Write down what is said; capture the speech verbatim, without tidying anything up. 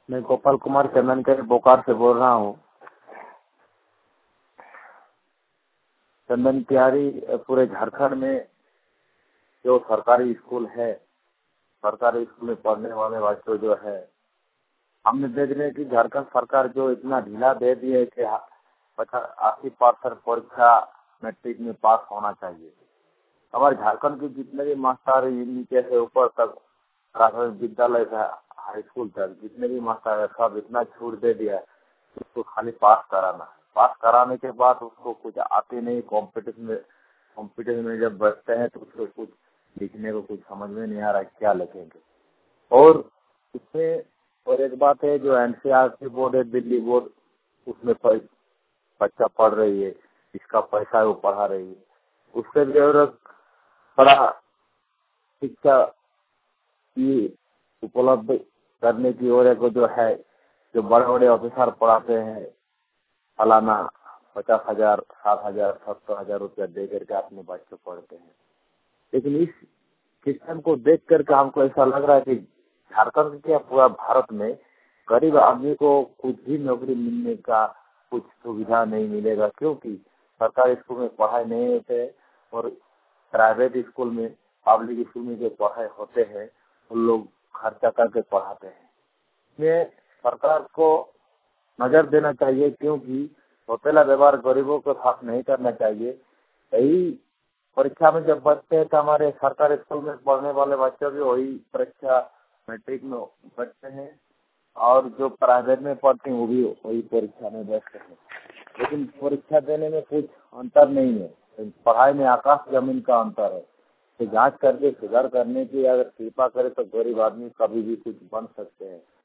मैं गोपाल कुमार चंदन के बोकारो से बोल रहा हूँ। चंदन तिवारी पूरे झारखंड में जो सरकारी स्कूल है, सरकारी स्कूल में पढ़ने वाले बच्चों जो है, हमने देख रहे हैं कि झारखंड सरकार जो इतना ढीला दे दी है कि पचास अस्सी परसेंट परीक्षा मैट्रिक में पास होना चाहिए। हमारे झारखंड के जितने भी मास्टर नीचे से ऊपर तक प्राथमिक विद्यालय से हाई स्कूल तक जितने भी मास्टर है सब इतना छूट दे दिया है, उसको खाली पास कराना है। पास कराने के बाद उसको कुछ आते नहीं, कॉम्पिटिशन में कॉम्पिटिशन में जब बैठते हैं तो उसको कुछ लिखने को कुछ समझ में नहीं आ रहा है क्या लिखेंगे। और इसमें और एक बात है, जो एनसीईआरटी बोर्ड है, दिल्ली बोर्ड, उसमें बच्चा पढ़ रही है, इसका पैसा है वो पढ़ा रही है, उससे जरूरत बड़ा शिक्षा की उपलब्ध करने की ओर को जो है, जो बड़े बड़े ऑफिसर पढ़ाते हैं, सालाना पचास हजार सात हजार सत्तर हजार रुपया दे करके अपने बच्चे पढ़ते हैं। लेकिन इस सिस्टम को देख करके हमको ऐसा लग रहा है कि झारखंड के पूरा भारत में गरीब आदमी को कुछ भी नौकरी मिलने का कुछ सुविधा नहीं मिलेगा, क्योंकि सरकारी स्कूल में पढ़ाई नहीं होते और प्राइवेट स्कूल में, पब्लिक स्कूल में जो पढ़ाई होते हैं उन लोग खर्चा करके पढ़ाते हैं। इसमें सरकार को नजर देना चाहिए, क्योंकि सौतेला व्यवहार गरीबों के साथ नहीं करना चाहिए। यही परीक्षा में जब बचते हैं तो हमारे सरकारी स्कूल में पढ़ने वाले बच्चे भी वही परीक्षा मैट्रिक में बैठते हैं, और जो प्राइवेट में पढ़ते हैं वो भी वही परीक्षा में बैठते हैं। लेकिन परीक्षा देने में कुछ अंतर नहीं है, पढ़ाई में आकाश जमीन का अंतर है। तो जांच करके सुधार करने की अगर कृपा करे तो गरीब आदमी कभी भी कुछ बन सकते हैं।